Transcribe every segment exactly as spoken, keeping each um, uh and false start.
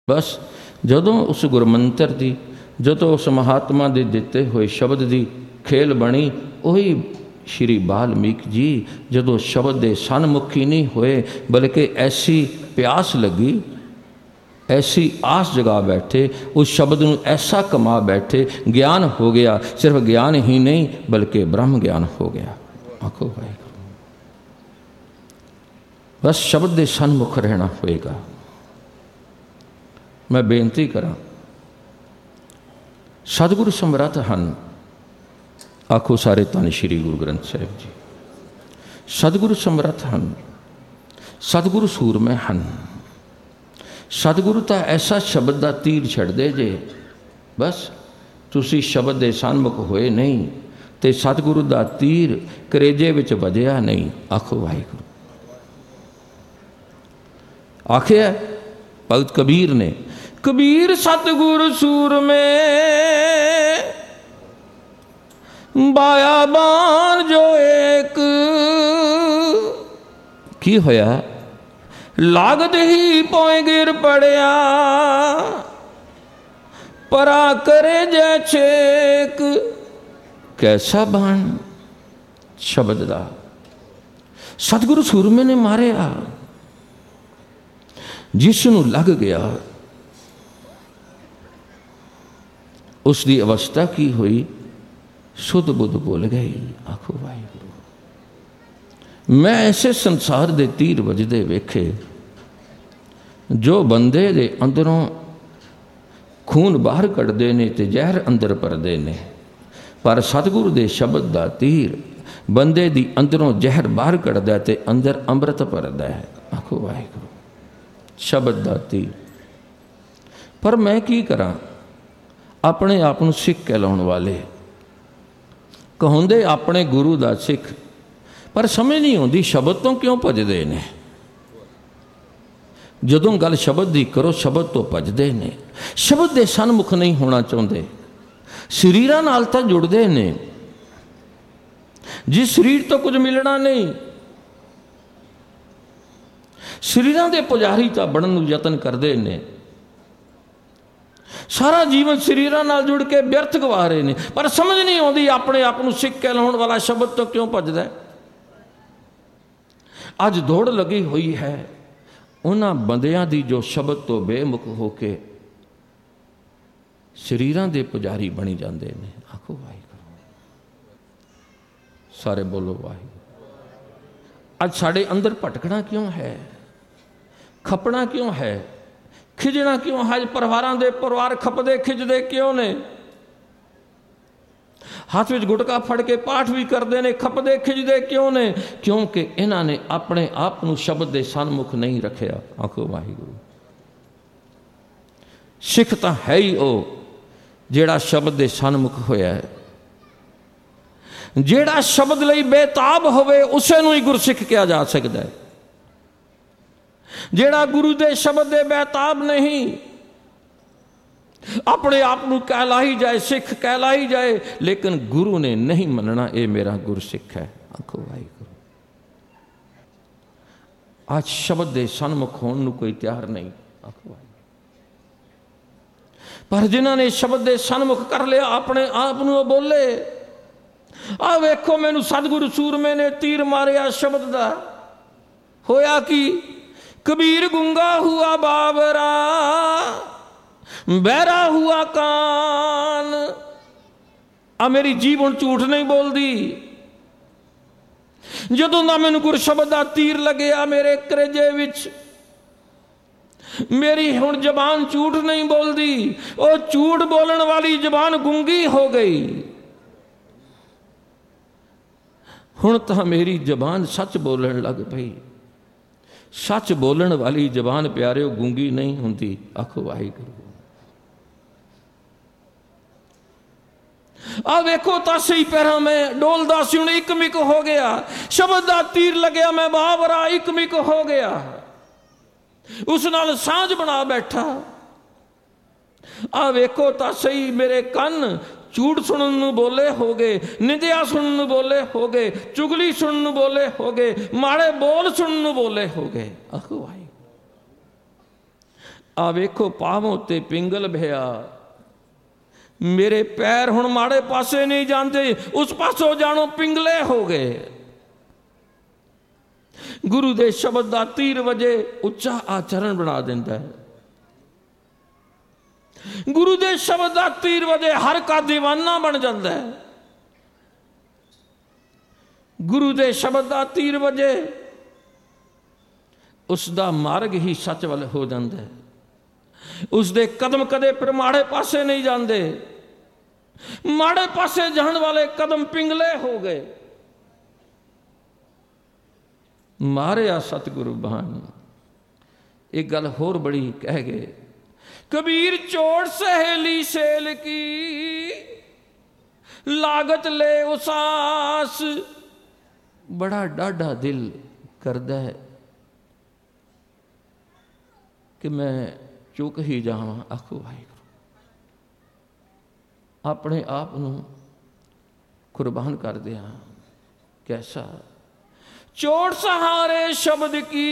बस जदों उस गुरमंत्र की, जदों उस महात्मा के दिते हुए शब्द की खेल बनी, उही श्री वाल्मीकि जी जदों शब्द के सन्मुखी नहीं हुए बल्कि ऐसी प्यास लगी, ऐसी आस जगा बैठे, उस शब्द को ऐसा कमा बैठे, ज्ञान हो गया। सिर्फ ज्ञान ही नहीं बल्कि ब्रह्म ज्ञान हो गया। आखो भाई बस शब्द के सन्मुख रहना होएगा। मैं बेनती करा, सतगुरु समर्थ हन, आखो सारे धन श्री गुरु ग्रंथ साहिब जी। सतगुरु समर्थ हन, सतगुरु सूरमे हन। सतगुरु तो ऐसा शब्द का तीर छड़दे जे, बस तुसी शब्द के सन्मुख होए नहीं तो सतगुरु का तीर करेजे विच वजया नहीं। आखो वाहिगुरू। आखिया भगत कबीर ने, कबीर सतगुरु सूरमे बायाबान जो एक, की होया लागत ही पोए गिर पड़िया, परा करे जैछेक। कैसा बाण शब्द दा सतगुरु सूरमे ने मारिया, जिसनू लग गया उसकी अवस्था की हुई, सुध बुध भुल गई। आखो वाहिगुरू। मैं ऐसे संसार दे तीर वजदे वेखे जो बंदे दे अंदरों खून बाहर कढ़दे ने ते जहर अंदर भरदे ने, पर सतगुरु दे शब्द दा तीर बंदे दी अंदरों जहर बाहर कढ़दा ते अंदर अमृत भरदा है। आखो वाहिगुरू। शब्द दा तीर। पर मैं की करा, अपने आप को सिख कहलाउण वाले कहते अपने गुरु दा सिख, पर समझ नहीं आती शब्द तो क्यों भजदे ने। जदों गल शब्द की करो शब्द तो भजदे ने, शब्द के सन्मुख नहीं होना चाहते, शरीरां नाल तां जुड़दे ने, जिस शरीर तो कुछ मिलना नहीं, शरीरां दे पुजारी तां बनन नूं यतन करदे ने, सारा जीवन शरीरां नाल जुड़ के व्यर्थ गवा रहे ने, पर समझ नहीं आती अपने आप को सिख कहलाउण वाला शब्द तो क्यों भजदा है। अज दौड़ लगी हुई है उन्हां बंदियां दी जो शब्द तो बेमुख होके शरीरां दे पुजारी बनी जाते हैं। आखो वाहिगुरू। सारे बोलो वाहिगुरू। अज साडे अंदर भटकना क्यों है, खपना क्यों है, खिजना क्यों है। परिवारों के परिवार खपदे खिजदे क्यों ने, हाथ में गुटका फड़ के पाठ भी करते हैं, खपदे खिजदे क्यों ने, क्योंकि इन्होंने अपने आप को शब्द के सन्मुख नहीं रखिया। आखो वाहिगुरू। सिख तो है ही वो जेड़ा शब्द के सन्मुख होया है, जेड़ा शब्द लई बेताब होवे उसे नूं ही गुरसिख कहा जा सकता है। जेड़ा गुरु दे शब्द दे बेताब नहीं, अपने आप को कहला ही जाए सिख कहला ही जाए, लेकिन गुरु ने नहीं मनना ये मेरा गुरसिख है। आखो वाहिगुरू। आज शब्द दे सन्मुख होने नूं कोई तैयार नहीं। आखो वाहिगुरू। पर जिन्होंने शब्द दे सन्मुख कर लिया अपने आप को बोले, आ वेखो मैनू सतगुरु सूरमे ने तीर मारिया शब्द दा, होया कि कबीर गुंगा हुआ बाबरा, बहरा हुआ कान। आ मेरी जीभ हुण झूठ नहीं बोलती। जदों दा मैनू गुर शब्द दा तीर लगे मेरे कलेजे विच, मेरी हुण जबान झूठ नहीं बोलती। वो झूठ बोलने वाली जबान गुंगी हो गई। हुण तां मेरी जबान सच बोलण लग पई। सच बोलण वाली जबान प्यारे गूंगी नहीं हुंदी। आखो वाहिगुरू। आ वेखो तासे पैरों में डोलदा सी हुण इक मिक हो गया, शब्द दा तीर लग्या मैं बाबरा इक मिक हो गया, उस नाल सांझ बना बैठा। आ वेखो तासे मेरे कन झूठ सुनन नूं बोले हो गए, निंदिया सुनन नूं बोले हो गए, चुगली सुनन नूं बोले हो गए, माड़े बोल सुनन नूं बोले हो गए। आखो भाई आ वेखो पावों ते पिंगल भया, मेरे पैर हुण माड़े पासे नहीं जाते, उस पासों जानो पिंगले हो गए। गुरु दे शब्द दा तीर वजे उच्चा आचरण बना देंदा है। गुरु दे शब्द दा तीर वजे हर का दीवाना बन जाता है। गुरु दे शब्द दा तीर वजे उसका मार्ग ही सच वाल हो जाता है। उसके कदम कदे फिर माड़े पासे नहीं जाते, माड़े पासे जाने वाले कदम पिंगले हो गए। मारिया सतगुरु बहान एक गल होर बड़ी कह गए, कबीर चोट सहेली सेल की लागत ले उसास, बड़ा डाढ़ा दिल करदा है कि मैं चुक ही जावां। आखो वाहिगुरू, अपने आप नूं कुर्बान कर दिया। कैसा चोट सहारे शब्द की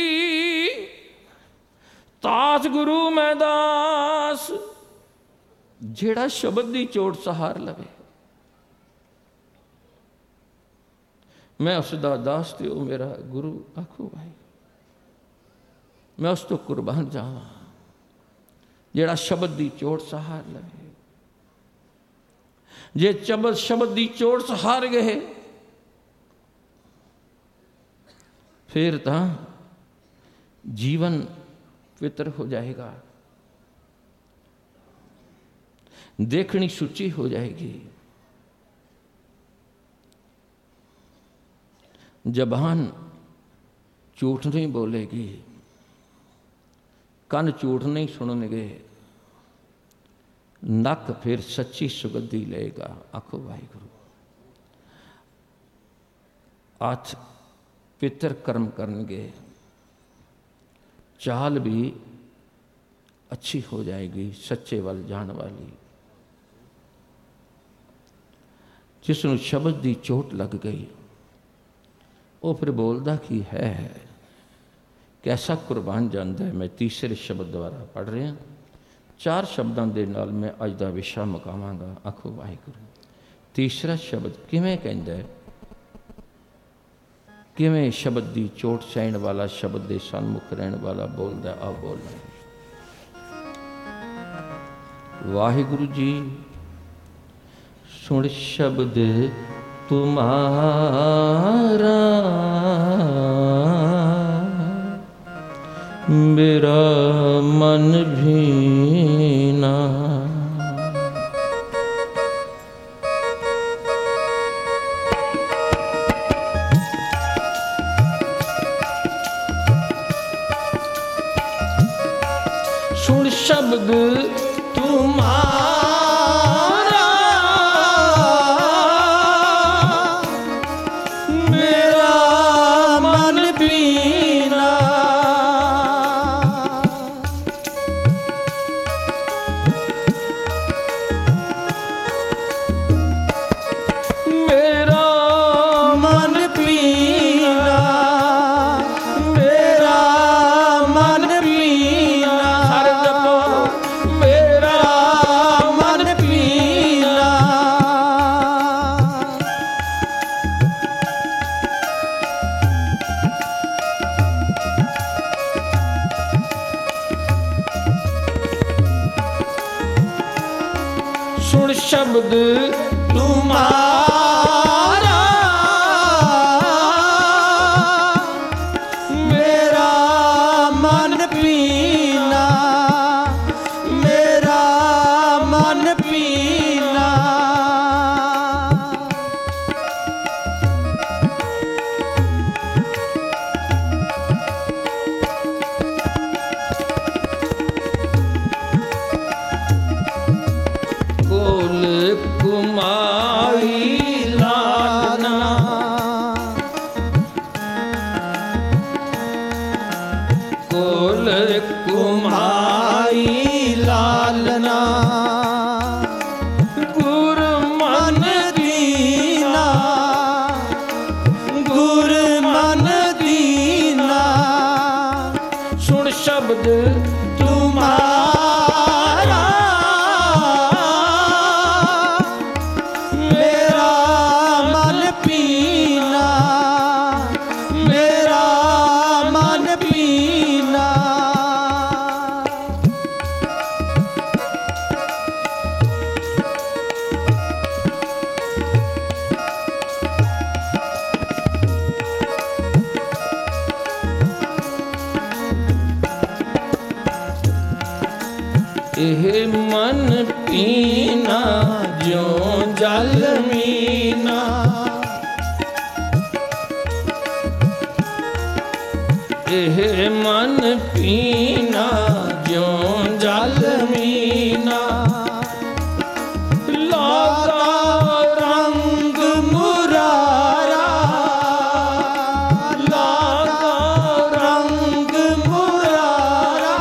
तास गुरु मैं दास, जेड़ा शब्द की चोट सहार लवे मैं उसका दास ते ओ मेरा गुरु। आखो भाई मैं उस तो कुर्बान जावा जेड़ा शब्द की चोट सहार लवे। जे शब्द शब्द की चोट सहार गए फिर तो जीवन पवित्र हो जाएगा, देखनी सुची हो जाएगी। जबान झूठ नहीं बोलेगी, कन झूठ नहीं सुनेंगे, नक फिर सच्ची सुगंधी लेगा। आखो वाहिगुरू, हाथ पितर कर्म करेंगे, चाल भी अच्छी हो जाएगी, सच्चे वाल जान वाली। जिसनों शब्द की चोट लग गई वो फिर बोलता कि है कैसा कुर्बान जाता है। मैं तीसरे शब्द द्वारा पढ़ रहा, चार शब्दों के नाल मैं अज का विषय मुकावांगा। आखो वाहिगुरू, तीसरा शब्द किवें कहंदा है, किवें शब्द की चोट सहण वाला, शब्द के सन्मुख रहने वाला बोलता। आ बोलना वाहिगुरू जी, सुन शब्द तुम्हारा मेरा मन भीना, सुन शब्द तुम्हारा मेरा मन पीना, मेरा मन पीना, मेरा मन पीना, हर जपो मेरा मन पीना। सुन शब्द तुम्हारा मेरा मन पीना, मेरा मन पीना। कोल कुमाई एह मन पीना ज्यों जल मीना। एह मन पीना ज्यों जल मीना। लागा रंग मुरारा, लागा रंग मुरारा।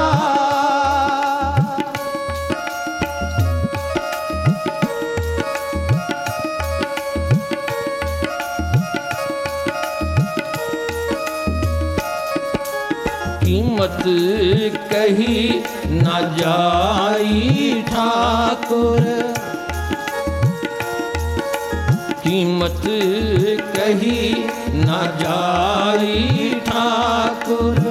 कीमत कही न जाई ठाकुर, कीमत कही न जाई ठाकुर।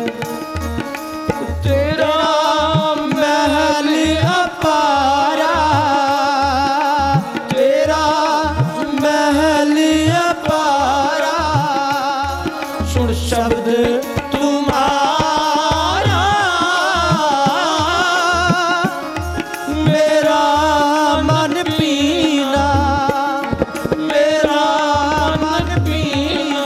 तेरा महल अपारा, तेरा महल अपारा। सुन शब्द तुम्हारा, मेरा मन पीना, मेरा मन पीना।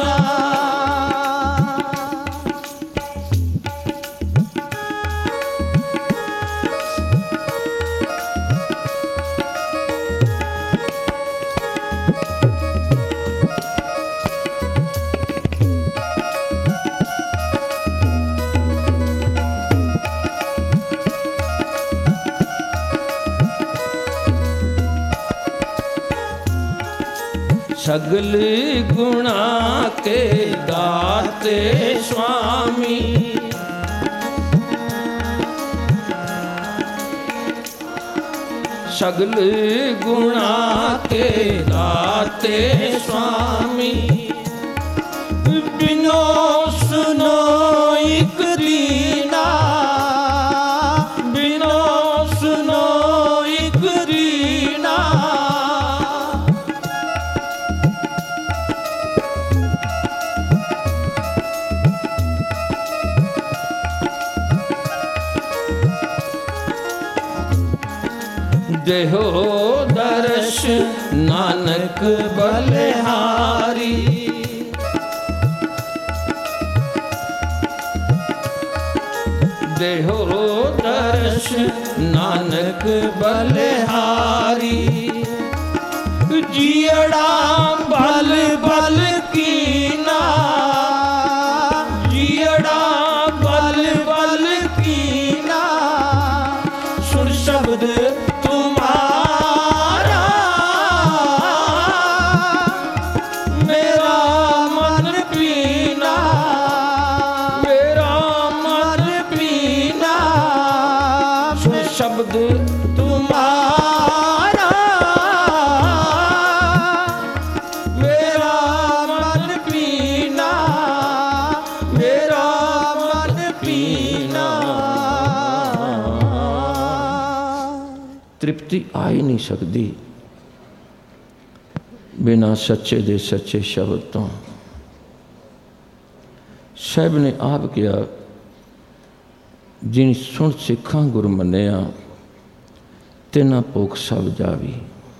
सगल गुणा के दाते स्वामी, सगल गुणा के दाते स्वामी। बिनो सुनो एक दीना, बिनो सुनो एक दीना। देहो दर्श नानक बलिहारी, देहो दर्श नानक बलिहारी। जियड़ा बल बल कीना, जियड़ा बल बल कीना। सुन शब्द तुम्हारा, मेरा मन पीना, मेरा मन पीना। सुन शब्द तुम्हारा, मेरा मन पीना, मेरा मन पीना। तृप्ति आ ही नहीं सकती बिना सच्चे दे सच्चे शब्द तो। साहब ने आप किया, जिन सुन सिखा गुर मनिया, तिना भुख सब जावी।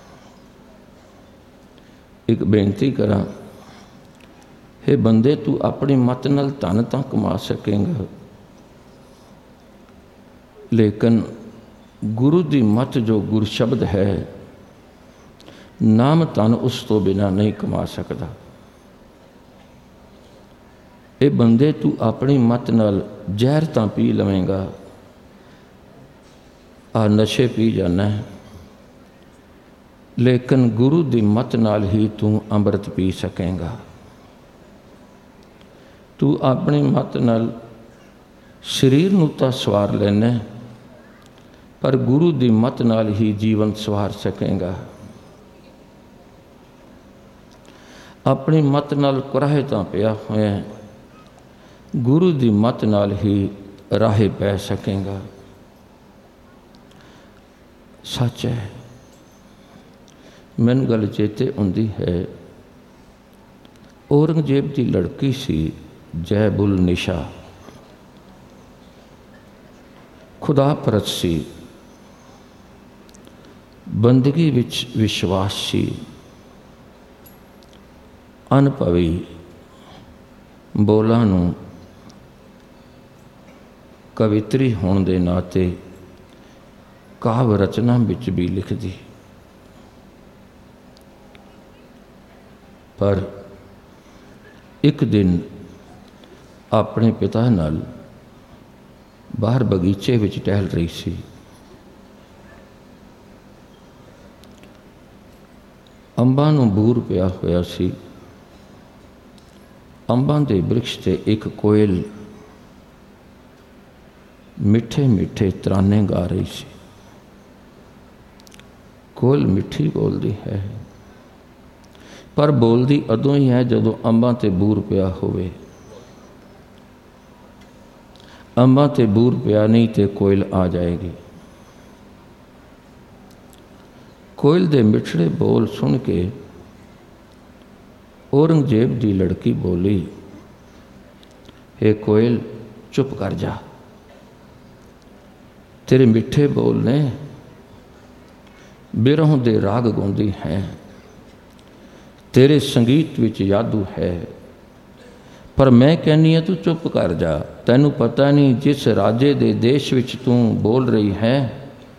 एक बेनती करा, हे बंदे तू अपनी मत नाल धन तां कमा सकेंगा, लेकिन गुरु की मत जो गुर शब्द है, नाम धन उस तो बिना नहीं कमा सकता। ये बंदे तू अपनी मत नाल जहर तां पी लवेंगा, आ नशे पी जाना है, लेकिन गुरु की मत नाल ही तू अमृत पी सकेंगा। तू अपनी मत नाल शरीर नूं तां सवार लेना, पर गुरु की मत नाल ही जीवन सवार सकेंगा। अपनी मत नाल कुराहे तां पिया होया, गुरु की मत नाल ही राहे पै सकेंगा। सच है, मैनूं गल चेते आउंदी है, औरंगजेब की लड़की सी जैबुल निशा, खुदा परस्त सी। ਬੰਦਗੀ ਵਿੱਚ ਵਿਸ਼ਵਾਸੀ ਅਨੁਭਵੀ ਬੋਲਾਂ ਨੂੰ ਕਵਿਤਰੀ ਹੋਣ ਦੇ ਨਾਤੇ ਕਾਵਿ ਰਚਨਾ ਵਿੱਚ ਵੀ ਲਿਖਦੀ। ਪਰ ਇੱਕ ਦਿਨ ਆਪਣੇ ਪਿਤਾ ਨਾਲ ਬਾਹਰ ਬਗੀਚੇ ਵਿੱਚ ਟਹਿਲ ਰਹੀ ਸੀ। ਅੰਬਾਂ ਨੂੰ ਬੂਰ ਪਿਆ ਹੋਇਆ ਸੀ। ਅੰਬਾਂ ਦੇ ਬ੍ਰਿਕਸ਼ 'ਤੇ ਇੱਕ ਕੋਇਲ ਮਿੱਠੇ ਮਿੱਠੇ ਤਰਾਨੇ ਗਾ ਰਹੀ ਸੀ। ਕੋਇਲ ਮਿੱਠੀ ਬੋਲਦੀ ਹੈ, ਪਰ ਬੋਲਦੀ ਉਦੋਂ ਹੀ ਹੈ ਜਦੋਂ ਅੰਬਾਂ 'ਤੇ ਬੂਰ ਪਿਆ ਹੋਵੇ। ਅੰਬਾਂ 'ਤੇ ਬੂਰ ਪਿਆ ਨਹੀਂ ਤੇ ਕੋਇਲ ਆ ਜਾਏਗੀ। ਕੋਇਲ ਦੇ ਮਿੱਠੜੇ ਬੋਲ ਸੁਣ ਕੇ ਔਰੰਗਜ਼ੇਬ ਦੀ ਲੜਕੀ ਬੋਲੀ, ਹੇ ਕੋਇਲ ਚੁੱਪ ਕਰ ਜਾ, ਤੇਰੇ ਮਿੱਠੇ ਬੋਲ ਨੇ, ਬਿਰਹੋਂ ਦੇ ਰਾਗ ਗਾਉਂਦੀ ਹੈ, ਤੇਰੇ ਸੰਗੀਤ ਵਿੱਚ ਜਾਦੂ ਹੈ, ਪਰ ਮੈਂ ਕਹਿੰਦੀ ਹਾਂ ਤੂੰ ਚੁੱਪ ਕਰ ਜਾ। ਤੈਨੂੰ ਪਤਾ ਨਹੀਂ ਜਿਸ ਰਾਜੇ ਦੇ ਦੇਸ਼ ਵਿੱਚ ਤੂੰ ਬੋਲ ਰਹੀ ਹੈ,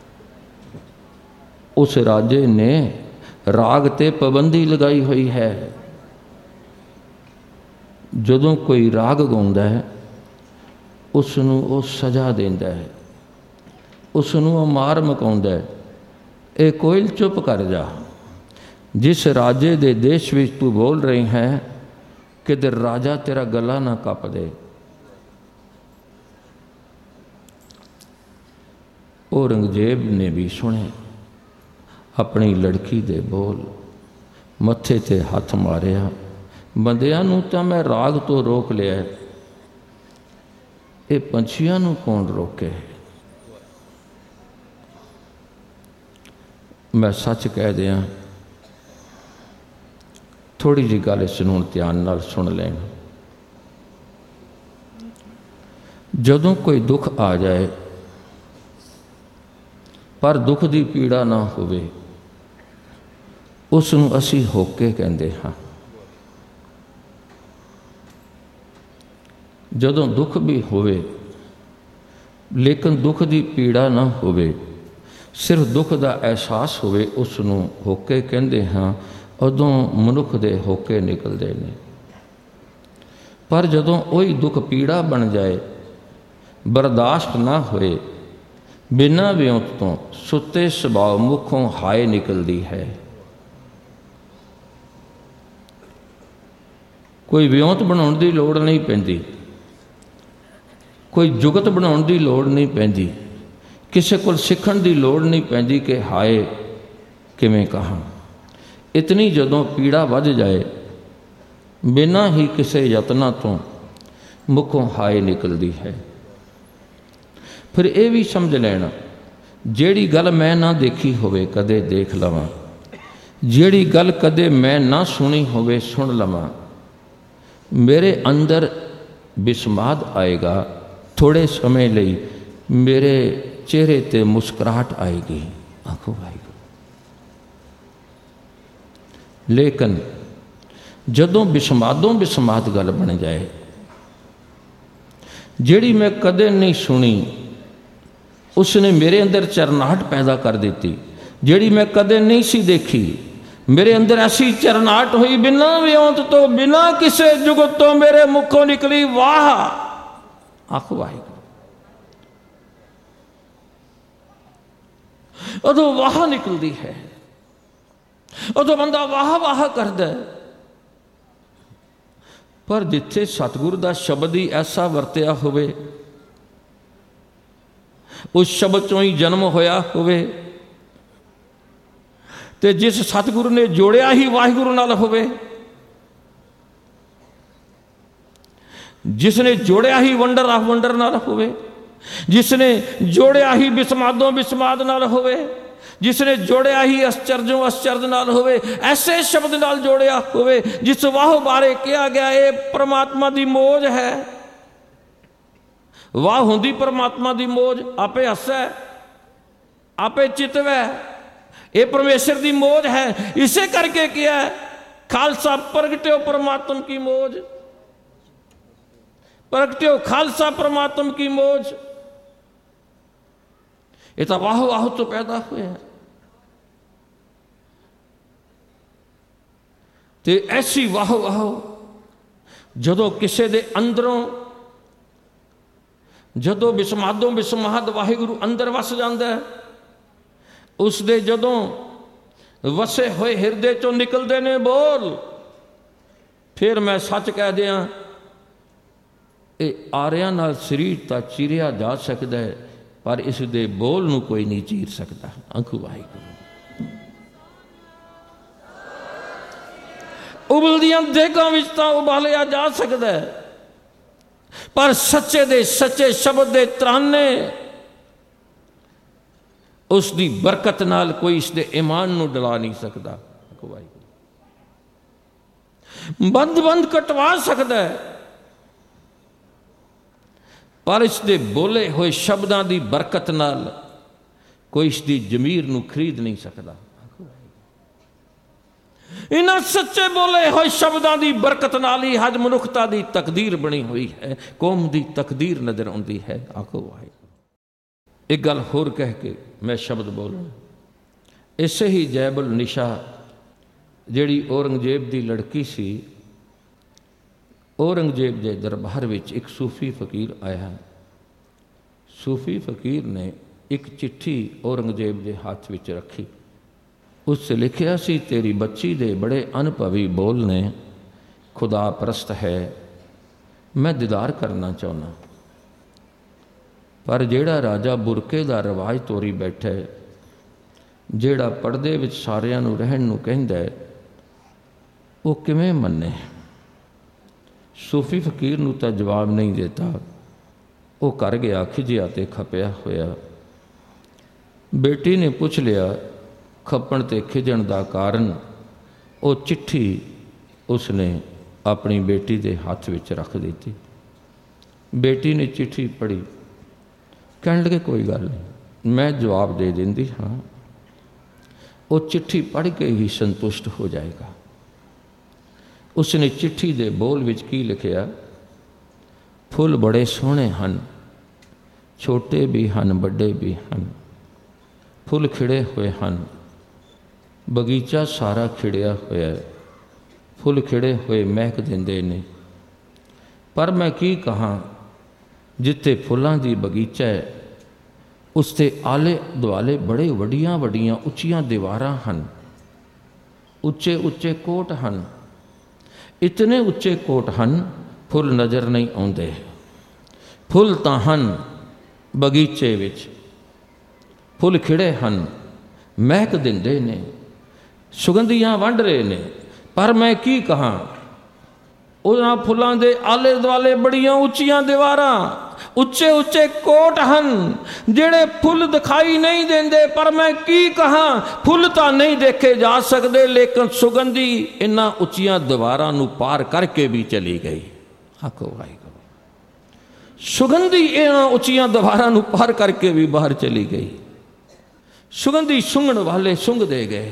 ਉਸ ਰਾਜੇ ਨੇ ਰਾਗ ਤੇ ਪਾਬੰਦੀ ਲਗਾਈ ਹੋਈ ਹੈ। ਜਦੋਂ ਕੋਈ ਰਾਗ ਗਾਉਂਦਾ ਹੈ ਉਸ ਨੂੰ ਉਹ ਸਜ਼ਾ ਦਿੰਦਾ ਹੈ, ਉਸ ਨੂੰ ਉਹ ਮਾਰ ਮਕਾਉਂਦਾ ਹੈ। ਇਹ ਕੋਇਲ ਚੁੱਪ ਕਰ ਜਾ, ਜਿਸ ਰਾਜੇ ਦੇ ਦੇਸ਼ ਵਿੱਚ ਤੂੰ ਬੋਲ ਰਹੀ ਹੈ ਕਿਤੇ ਰਾਜਾ ਤੇਰਾ ਗਲਾ ਨਾ ਕੱਪ ਦੇ। ਔਰੰਗਜ਼ੇਬ ਨੇ ਵੀ ਸੁਣੇ ਆਪਣੀ ਲੜਕੀ ਦੇ ਬੋਲ, ਮੱਥੇ ਤੇ ਹੱਥ ਮਾਰਿਆ, ਬੰਦਿਆਂ ਨੂੰ ਤਾਂ ਮੈਂ ਰਾਗ ਤੋਂ ਰੋਕ ਲਿਆ, ਇਹ ਪੰਛੀਆਂ ਨੂੰ ਕੌਣ ਰੋਕੇ। ਮੈਂ ਸੱਚ ਕਹਿ ਦਿਆਂ, ਥੋੜੀ ਜਿਹੀ ਗੱਲ ਇਸ ਨੂੰ ਧਿਆਨ ਨਾਲ ਸੁਣ ਲੈਣ। ਜਦੋਂ ਕੋਈ ਦੁੱਖ ਆ ਜਾਏ ਪਰ ਦੁੱਖ ਦੀ ਪੀੜਾ ਨਾ ਹੋਵੇ, ਉਸ ਨੂੰ ਅਸੀਂ ਹੋਕੇ ਕਹਿੰਦੇ ਹਾਂ। ਜਦੋਂ ਦੁੱਖ ਵੀ ਹੋਵੇ ਲੇਕਿਨ ਦੁੱਖ ਦੀ ਪੀੜਾ ਨਾ ਹੋਵੇ, ਸਿਰਫ ਦੁੱਖ ਦਾ ਅਹਿਸਾਸ ਹੋਵੇ, ਉਸ ਨੂੰ ਹੋਕੇ ਕਹਿੰਦੇ ਹਾਂ। ਉਦੋਂ ਮਨੁੱਖ ਦੇ ਹੋਕੇ ਨਿਕਲਦੇ ਨੇ। ਪਰ ਜਦੋਂ ਉਹੀ ਦੁੱਖ ਪੀੜਾ ਬਣ ਜਾਏ, ਬਰਦਾਸ਼ਤ ਨਾ ਹੋਏ, ਬਿਨਾਂ ਵਿਉਂਤ ਤੋਂ ਸੁੱਤੇ ਸੁਭਾਅ ਮੁੱਖੋਂ ਹਾਏ ਨਿਕਲਦੀ ਹੈ। ਕੋਈ ਵਿਉਂਤ ਬਣਾਉਣ ਦੀ ਲੋੜ ਨਹੀਂ ਪੈਂਦੀ, ਕੋਈ ਜੁਗਤ ਬਣਾਉਣ ਦੀ ਲੋੜ ਨਹੀਂ ਪੈਂਦੀ, ਕਿਸੇ ਕੋਲ ਸਿੱਖਣ ਦੀ ਲੋੜ ਨਹੀਂ ਪੈਂਦੀ ਕਿ ਹਾਏ ਕਿਵੇਂ ਕਹਾਂ। ਇਤਨੀ ਜਦੋਂ ਪੀੜਾ ਵੱਧ ਜਾਏ, ਬਿਨਾਂ ਹੀ ਕਿਸੇ ਯਤਨਾਂ ਤੋਂ ਮੁੱਖੋਂ ਹਾਏ ਨਿਕਲਦੀ ਹੈ। ਫਿਰ ਇਹ ਵੀ ਸਮਝ ਲੈਣਾ, ਜਿਹੜੀ ਗੱਲ ਮੈਂ ਨਾ ਦੇਖੀ ਹੋਵੇ ਕਦੇ ਦੇਖ ਲਵਾਂ, ਜਿਹੜੀ ਗੱਲ ਕਦੇ ਮੈਂ ਨਾ ਸੁਣੀ ਹੋਵੇ ਸੁਣ ਲਵਾਂ, ਮੇਰੇ ਅੰਦਰ ਬਿਸਮਾਦ ਆਏਗਾ। ਥੋੜ੍ਹੇ ਸਮੇਂ ਲਈ ਮੇਰੇ ਚਿਹਰੇ 'ਤੇ ਮੁਸਕਰਾਹਟ ਆਏਗੀ। ਆਖੋ ਵਾਹਿਗੁਰੂ। ਲੇਕਿਨ ਜਦੋਂ ਬਿਸਮਾਦੋਂ ਬਿਸਮਾਦ ਗੱਲ ਬਣ ਜਾਏ, ਜਿਹੜੀ ਮੈਂ ਕਦੇ ਨਹੀਂ ਸੁਣੀ ਉਸ ਨੇ ਮੇਰੇ ਅੰਦਰ ਚਰਨਾਹਟ ਪੈਦਾ ਕਰ ਦਿੱਤੀ, ਜਿਹੜੀ ਮੈਂ ਕਦੇ ਨਹੀਂ ਸੀ ਦੇਖੀ ਮੇਰੇ ਅੰਦਰ ਐਸੀ ਚਰਨਾਹਟ ਹੋਈ, ਬਿਨਾਂ ਵਿਉਂਤ ਤੋਂ, ਬਿਨਾਂ ਕਿਸੇ ਜੁਗਤ ਤੋਂ ਮੇਰੇ ਮੁੱਖੋਂ ਨਿਕਲੀ ਵਾਹ। ਆਖੋ ਵਾਹਿਗੁਰੂ। ਉਦੋਂ ਵਾਹ ਨਿਕਲਦੀ ਹੈ, ਉਦੋਂ ਬੰਦਾ ਵਾਹ ਵਾਹ ਕਰਦਾ। ਪਰ ਜਿੱਥੇ ਸਤਿਗੁਰ ਦਾ ਸ਼ਬਦ ਹੀ ਐਸਾ ਵਰਤਿਆ ਹੋਵੇ, ਉਸ ਸ਼ਬਦ ਚੋਂ ਹੀ ਜਨਮ ਹੋਇਆ ਹੋਵੇ, ਤੇ ਜਿਸ ਸਤਿਗੁਰੂ ਨੇ ਜੋੜਿਆ ਹੀ ਵਾਹਿਗੁਰੂ ਨਾਲ ਹੋਵੇ, ਜਿਸ ਨੇ ਜੋੜਿਆ ਹੀ ਵੰਡਰ ਆਫ ਵੰਡਰ ਨਾਲ ਹੋਵੇ, ਜਿਸ ਨੇ ਜੋੜਿਆ ਹੀ ਬਿਸਮਾਦੋਂ ਬਿਸਮਾਦ ਨਾਲ ਹੋਵੇ, ਜਿਸ ਨੇ ਜੋੜਿਆ ਹੀ ਅਸਚਰਜੋਂ ਅਸਚਰਜ ਨਾਲ ਹੋਵੇ, ਐਸੇ ਸ਼ਬਦ ਨਾਲ ਜੋੜਿਆ ਹੋਵੇ ਜਿਸ ਵਾਹ ਬਾਰੇ ਕਿਹਾ ਗਿਆ ਇਹ ਪਰਮਾਤਮਾ ਦੀ ਮੋਜ ਹੈ। ਵਾਹ ਹੁੰਦੀ ਪਰਮਾਤਮਾ ਦੀ ਮੋਜ, ਆਪੇ ਹੱਸੈ, ਆਪੇ ਚਿਤਵੈ। ये परमेश्वर की मौज है। इसे करके किया खालसा प्रगट्यो परमात्मा की मौज, प्रगट्यो खालसा परमात्मा की मौज। ये तो वाह वाह तो पैदा हुए हैं। ते ऐसी वाह वाह जदों किसी दे अंदरों, जदों बिसमादों बिसमाद वाहिगुरु अंदर वस जाता है, उसदे जदों वसे हुए हिरदे चों निकलते ने बोल, फिर मैं सच कह दिया ये आरियां नाल शरीर तां चीरिया जा सकता है, पर इस दे बोल नूं कोई नहीं चीर सकता। आखो वाहिगुरू। उबलदियां देगां विच तां उबालिया जा सकता है, पर सच्चे दे सच्चे शब्द दे तराने उसकी बरकत नाल कोई इसके ईमान नूं डला नहीं सकता। आखो वाहिगुरू। बंद बंद कटवा सकता है, पर इसके बोले हुए शब्दों की बरकत नाल कोई इसकी जमीर नूं खरीद नहीं सकता। इन्हां सच्चे बोले हुए शब्दों की बरकत नाल ही हज मनुखता की तकदीर बनी हुई है, कौम की तकदीर नजर आती है। आखो वाहिगुरू। एक गल होर कह के मैं शब्द बोलूँ, इसे ही जैबुल निशा जिहड़ी औरंगजेब की लड़की सी, औरंगजेब के दरबार विच एक सूफी फकीर आया। सूफी फकीर ने एक चिट्ठी औरंगजेब के हाथ विच रखी। उससे लिखिया सी, तेरी बच्ची दे बड़े अनुभवी बोल ने, खुदा परस्त है, मैं दीदार करना चाहना, पर जेड़ा राजा बुरके का रिवाज तोरी बैठा है, जेड़ा पर्दे विच सारियां नूं रहण नूं कहंदा है, वो किवें मन्ने। सूफी फकीर नूं तां जवाब नहीं देता। वो कर गया खिजिया ते खपिया होया। बेटी ने पुछ लिया खपण ते खिजण का कारण। वो चिट्ठी उसने अपनी बेटी के हाथ विच रख दी। बेटी ने चिट्ठी पढ़ी, कहने लगे कोई गल नहीं, मैं जवाब दे देंदी हाँ। वो चिट्ठी पढ़ के ही संतुष्ट हो जाएगा। उसने चिट्ठी दे बोल विच की लिखिया, फुल बड़े सोहणे हन, छोटे भी हन बड़े भी हन, फुल खिड़े हुए हन, बगीचा सारा खिड़िया होया है, फुल खिड़े हुए महक देंदे ने, पर मैं की कहाँ, जिथे फुलों की बगीचा है उसते आले दुआले बड़े वड्डियां वड्डियां उच्चियां दीवारां हन, उच्चे उच्चे कोट हन, इतने उच्चे कोट हन फुल नज़र नहीं आउंदे। फुल तां हन बगीचे विच, फुल खिड़े हन, महक दिंदे ने, सुगंधियां वंड रहे ने, पर मैं की कहाँ, उन्हां फुलों के आले दुआले बड़ियां उच्चियां दीवारां, उच्चे उच्चे कोट हन जेड़े फुल दिखाई नहीं देंदे, पर मैं की कहाँ, फुल तो नहीं देखे जा सकते, लेकिन सुगंधी इन्हां उच्चियां दीवारां नूं पार करके भी चली गई। आखो वाहिगुरू। सुगंधी इन्हां उच्चियां दीवारां नूं पार करके भी बाहर चली गई। सुगंधी सूंघण वाले सूंघदे गए,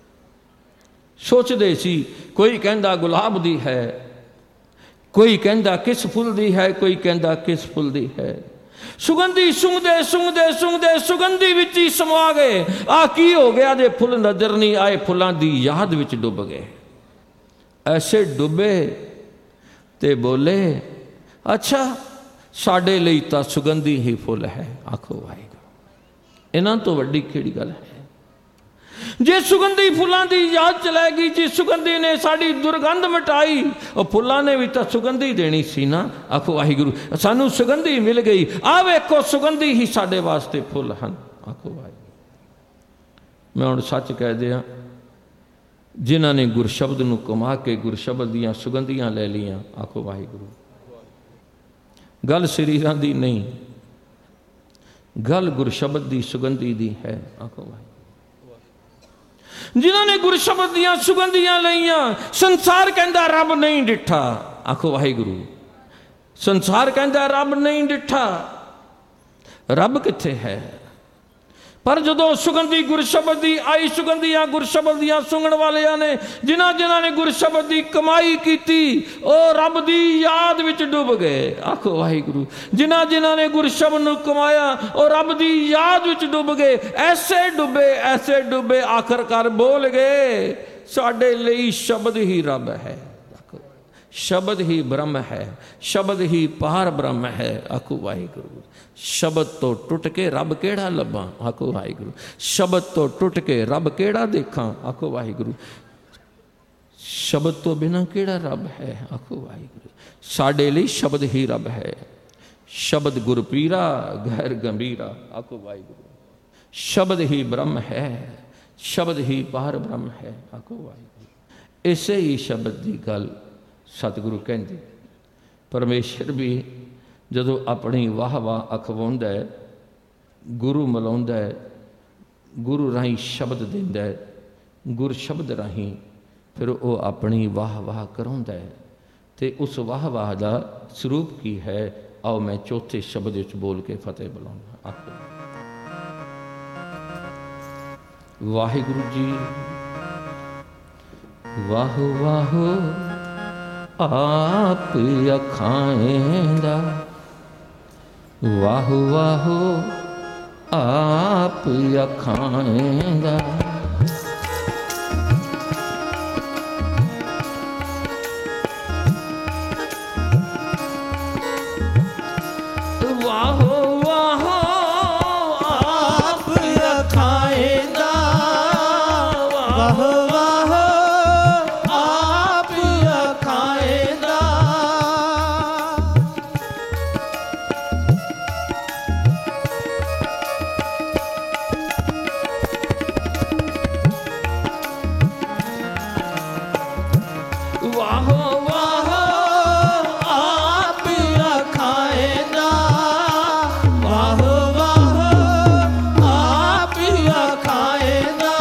सोचते सी कोई कहंदा गुलाब दी है, कोई कहंदा किस फुल दी है, कोई कहंदा किस फुल दी है। सुगंधी सूंघदे सूंघदे सूंघदे सुगंधी विच ही समा गए। आ की हो गया जे फुल नजर नहीं आए, फुलों की याद विच डुब गए। ऐसे डुबे ते बोले अच्छा साडे लई तां सुगंधी ही फुल है। आखो वाहिगुरू। इन्हां तो वड्डी केड़ी गल है। जे सुगंधी फुलों की याद चलेगी, जी सुगंधी ने साड़ी दुर्गंध मिटाई, और फुलों ने भी तो सुगंधी देनी सी ना। आखो वाहिगुरू सानू सुगंधी मिल गई। आ वेखो सुगंधी ही साडे वास्ते फुल हन। आखो वाहिगुरू। मैं हुण सच कह दिया, जिन्हां ने गुरशब्द नूं कमा के गुरशब्द दियां सुगंधियां ले लियां, आखो वाहिगुरू, गल शरीरां दी नहीं, गल गुरशब्द दी सुगंधी दी है। आखो वाहिगुरू। जिन्होंने गुरशब्द दियां सुगंधियां लईयां, संसार कहंदा रब नहीं डिठा। आखो वाहिगुरू। संसार कहंदा रब नहीं डिठा। रब किथे है? पर जदों सुगंधी गुरशबद की आई, सुगंधियां गुरशबद दियां सुंगण वालियां ने, जिन्हां जिन्हां ने गुरशबद की कमाई की, ਉਹ रब की याद विच डुब गए। आखो वाहिगुरू। जिन्हां जिन्हां ने गुरशबद नूं कमाया ਉਹ रब की याद विच डुब गए। ऐसे डुबे ऐसे डुबे आखिरकार बोल गए साडे लई शब्द ही रब है, शब्द ही ब्रह्म है, शब्द ही पार ब्रह्म है। आखो वाहिगुरू। शब्द तो टुट के रब केड़ा लभा। आखो वाहिगुरू। शब्द तो टुट के रब केड़ा देखा। आखो वाहिगुरू। शब्द तो बिना केड़ा रब है। आखो वाहिगुरू। साडे लई शब्द ही रब है। शब्द गुरपीरा गैर गंभीरा। आखो वाहिगुरू। शब्द ही ब्रह्म है, शब्द ही पार ब्रह्म है। आखो वाहिगुरू। इसे ही शब्द की गल सतगुरु कहते। परमेश्वर भी जदों अपनी वाह वाह अखवाउंदा है, गुरु मिलाउंदा है, गुरु राही शब्द दिंदा है, गुर शब्द राही फिर वो अपनी वाह वाह कराउंदा है। तो उस वाह वाह का स्वरूप की है, आओ मैं चौथे शब्द विच बोल के फतेह बुलाऊंगा। आखो वाहिगुरू जी। वाहो वाहो आप अखाएंदा, वाहो वाहो आप अखाएंदा। वाहो वाहो आप अखाएंदा, वाहो वाहो आप अखाएंदा। वाहो वाहो आप अखाएंदा, वाहो वाहो आप अखाएंदा।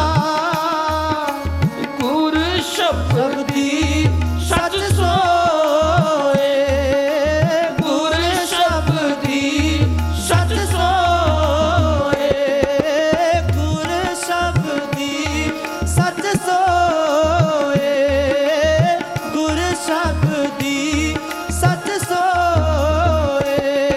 गुर शब्दी सच सोए, गुर शब्दी सच सोए, गुर शब्दी सच सोए, गुर शब्दी सच सोए।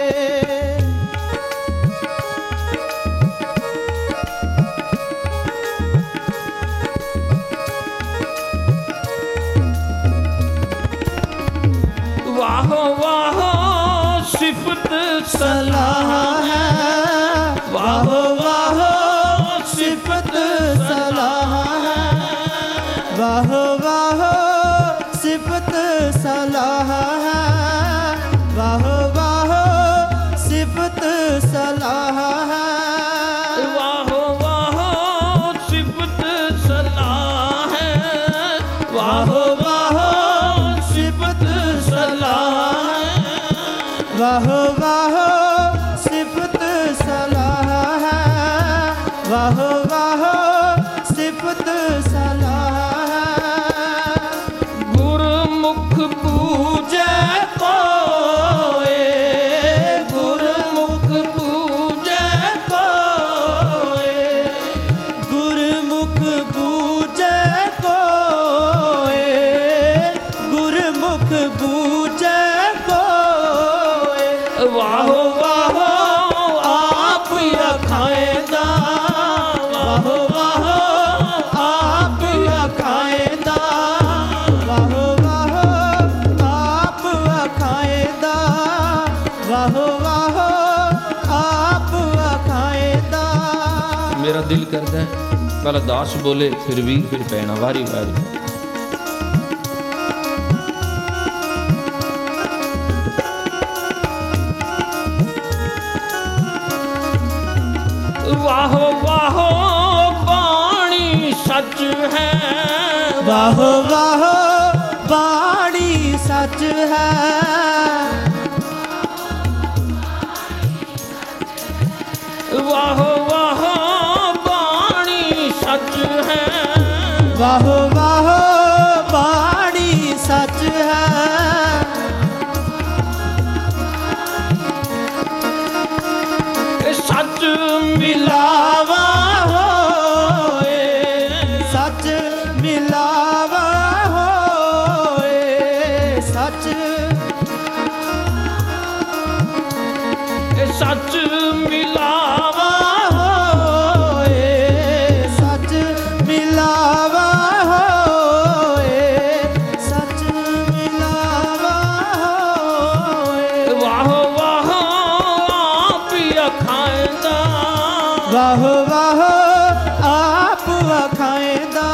वाहो वाहो सिफत सलाह है, वाहो वाहो सिफत सलाह है, वाहो वाहो सिफत सलाह है, वाहो वाहो सिफत सलाह है। वाहो वाहो सिफत सलाह है, वाहो वाहो सिफत सलाह है, वाहो वाहो सिफत सलाह है, वाहो वाहो सिफत सलाह है। गुरमुख पूजै कोय, गुरमुख पूजै कोय, गुरमुख पूजै कोय, गुरमुख पूजै कोय। वाहो वाहो आप अखाएंदा, वाहो वाहो आप अखाएंदा, वाहो वाहो आप अखाएंदा, वाहो वाहो आप अखाएंदा। मेरा दिल करता है पहला दास बोले फिर वीर फिर पैना, वारी वारी। वाहो वाहो बाणी सच है, वाहो वाहो बाणी सच है, वाहो वाहो बाणी सच है, वाहो वाहो बाणी सच है। सच मिलावा ਵਾਹ ਵਾਹ ਆਪ ਵਖਾਏਂਦਾ,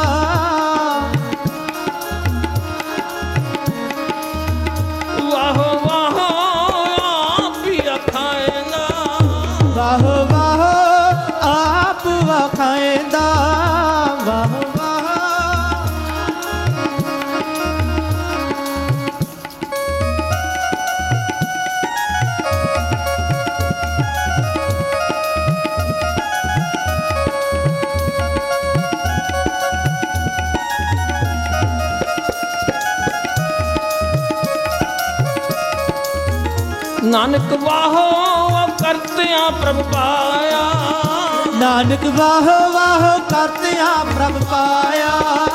ਵਾਹ ਵਾਹ ਆਪ ਵਖਾਏਂਦਾ, ਵਾਹ ਵਾਹ ਆਪ ਵਖਾਏਂਦਾ, ਵਾਹ ਵਾਹ। ਨਾਨਕ ਵਾਹੋ ਕਰਤਿਆਂ ਪ੍ਰਭ ਪਾਇਆ, ਨਾਨਕ ਵਾਹ ਵਾਹ ਕਰਤਿਆਂ ਪ੍ਰਭ ਪਾਇਆ,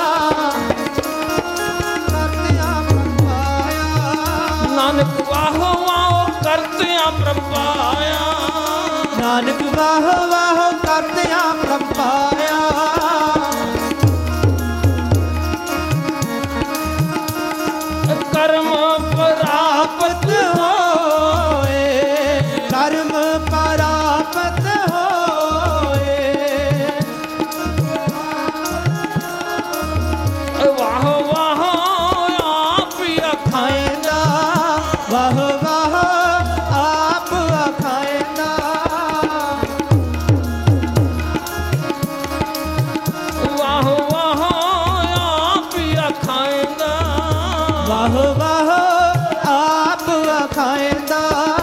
ਕਰਤਿਆਂ ਪ੍ਰਭ ਪਾਇਆ, ਨਾਨਕ ਵਾਹੋ ਵਾਹੋ ਕਰਤਿਆਂ ਪ੍ਰਭ ਪਾਇਆ, ਨਾਨਕ ਵਾਹ ਵਾਹ ਕਰਤਿਆਂ ਪ੍ਰਭ ਪਾਇਆ। ਕਰਮ ਪ੍ਰਾਪਤ ਹੋਏ, ਕਰਮ ਪ੍ਰਾਪਤ ਹੋਏ, ਵਾਹ ਵਾਹ ਆਪ ਖਾਏਂਦਾ, ਵਾਹ ਵਾਹ ਆਪ ਖਾਏਂਦਾ, ਵਾਹ ਵਾਹ ਆਪ ਖਾਏਂਦਾ, ਵਾਹ ਵਾਹ ਆਪ ਖਾਏਂਦਾ,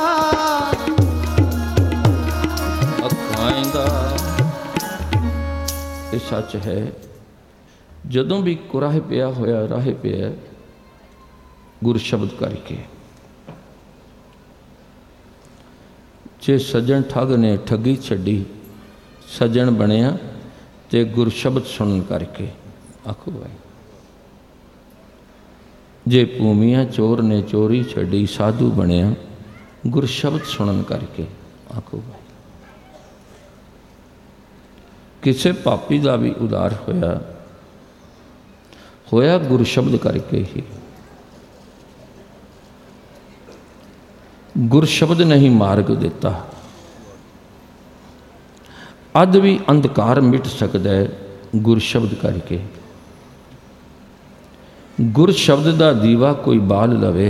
ਖਾਏਂਦਾ। ਇਹ ਸੱਚ ਹੈ, ਜਦੋਂ ਵੀ ਕੁਰਾਹ ਪਿਆ ਹੋਇਆ ਰਾਹ ਪਿਆ ਗੁਰ ਸ਼ਬਦ ਕਰਕੇ। ਜੇ ਸੱਜਣ ਠੱਗ ਨੇ ਠੱਗੀ ਛੱਡੀ, ਸੱਜਣ ਬਣਿਆ ਤੇ ਗੁਰ ਸ਼ਬਦ ਸੁਣਨ ਕਰਕੇ। ਆਖੋ ਭਾਈ, ਜੇ ਭੂਮੀਆਂ ਚੋਰ ਨੇ ਚੋਰੀ ਛੱਡੀ, ਸਾਧੂ ਬਣਿਆ ਗੁਰ ਸ਼ਬਦ ਸੁਣਨ ਕਰਕੇ। ਆਖੋ ਭਾਈ, ਕਿਸੇ ਪਾਪੀ ਦਾ ਵੀ ਉਦਾਰ ਹੋਇਆ ਹੋਇਆ ਗੁਰ ਸ਼ਬਦ ਕਰਕੇ ਹੀ। ਗੁਰ ਸ਼ਬਦ ਨੇ ਹੀ ਮਾਰਗ ਦਿੱਤਾ। ਅੱਧ ਵੀ ਅੰਧਕਾਰ ਮਿਟ ਸਕਦਾ ਹੈ ਗੁਰ ਸ਼ਬਦ ਕਰਕੇ। ਗੁਰ ਸ਼ਬਦ ਦਾ ਦੀਵਾ ਕੋਈ ਬਾਲ ਲਵੇ,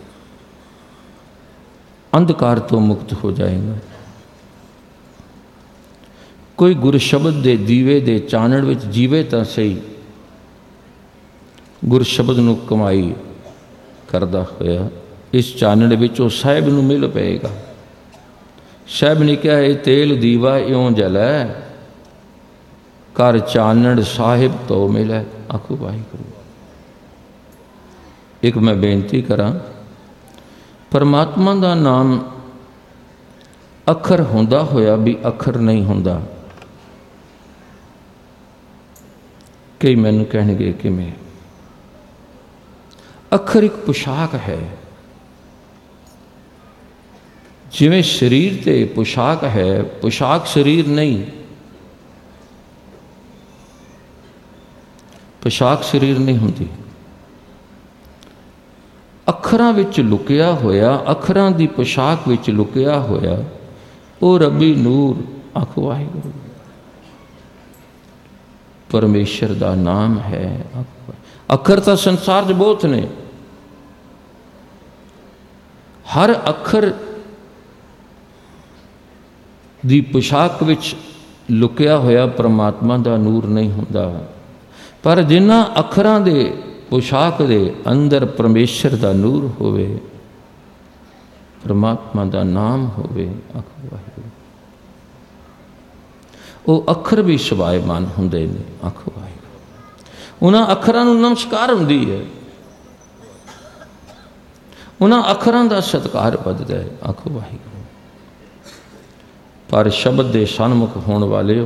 ਅੰਧਕਾਰ ਤੋਂ ਮੁਕਤ ਹੋ ਜਾਏਗਾ। ਕੋਈ ਗੁਰ ਸ਼ਬਦ ਦੇ ਦੀਵੇ ਦੇ ਚਾਨਣ ਵਿੱਚ ਜੀਵੇ ਤਾਂ ਸਹੀ, ਗੁਰ ਸ਼ਬਦ ਨੂੰ ਕਮਾਈ ਕਰਦਾ ਹੋਇਆ ਇਸ ਚਾਨਣ ਵਿੱਚ ਉਹ ਸਾਹਿਬ ਨੂੰ ਮਿਲ ਪਏਗਾ। ਸਾਹਿਬ ਨੇ ਕਿਹਾ, ਇਹ ਤੇਲ ਦੀਵਾ ਇਉਂ ਜਲੈ, ਕਰ ਚਾਨਣ ਸਾਹਿਬ ਤੋਂ ਮਿਲੈ। ਆਖੋ ਵਾਹਿਗੁਰੂ। ਇੱਕ ਮੈਂ ਬੇਨਤੀ ਕਰਾਂ, ਪਰਮਾਤਮਾ ਦਾ ਨਾਮ ਅੱਖਰ ਹੁੰਦਾ ਹੋਇਆ ਵੀ ਅੱਖਰ ਨਹੀਂ ਹੁੰਦਾ। ਕਈ ਮੈਨੂੰ ਕਹਿਣਗੇ ਕਿਵੇਂ? ਅੱਖਰ ਇੱਕ ਪੁਸ਼ਾਕ ਹੈ, ਜਿਵੇਂ ਸਰੀਰ ਤੇ ਪੁਸ਼ਾਕ ਹੈ, ਪੁਸ਼ਾਕ ਸਰੀਰ ਨਹੀਂ। ਪੁਸ਼ਾਕ ਸਰੀਰ ਨਹੀਂ ਹੁੰਦੀ। ਅੱਖਰਾਂ ਵਿੱਚ ਲੁਕਿਆ ਹੋਇਆ, ਅੱਖਰਾਂ ਦੀ ਪੁਸ਼ਾਕ ਵਿੱਚ ਲੁਕਿਆ ਹੋਇਆ ਉਹ ਰੱਬੀ ਨੂਰ। ਆਖੋ ਵਾਹਿਗੁਰੂ। ਪਰਮੇਸ਼ਰ ਦਾ ਨਾਮ ਹੈ। ਅੱਖਰ ਤਾਂ ਸੰਸਾਰ 'ਚ ਬਹੁਤ ਨੇ, ਹਰ ਅੱਖਰ ਦੀ ਪੁਸ਼ਾਕ ਵਿੱਚ ਲੁਕਿਆ ਹੋਇਆ ਪਰਮਾਤਮਾ ਦਾ ਨੂਰ ਨਹੀਂ ਹੁੰਦਾ। ਪਰ ਜਿਨ੍ਹਾਂ ਅੱਖਰਾਂ ਦੇ ਪੁਸ਼ਾਕ ਦੇ ਅੰਦਰ ਪਰਮੇਸ਼ਰ ਦਾ ਨੂਰ ਹੋਵੇ, ਪਰਮਾਤਮਾ ਦਾ ਨਾਮ ਹੋਵੇ, ਆਖੋ ਵਾਹਿਗੁਰੂ, ਉਹ ਅੱਖਰ ਵੀ ਸ਼ੋਭਾਇਮਾਨ ਹੁੰਦੇ ਨੇ। ਆਖੋ ਵਾਹਿਗੁਰੂ। ਉਹਨਾਂ ਅੱਖਰਾਂ ਨੂੰ ਨਮਸਕਾਰ ਹੁੰਦੀ ਹੈ, ਉਹਨਾਂ ਅੱਖਰਾਂ ਦਾ ਸਤਿਕਾਰ ਵੱਧਦਾ ਹੈ। ਆਖੋ ਵਾਹਿਗੁਰੂ। ਪਰ ਸ਼ਬਦ ਦੇ ਸਨਮੁਖ ਹੋਣ ਵਾਲਿਓ,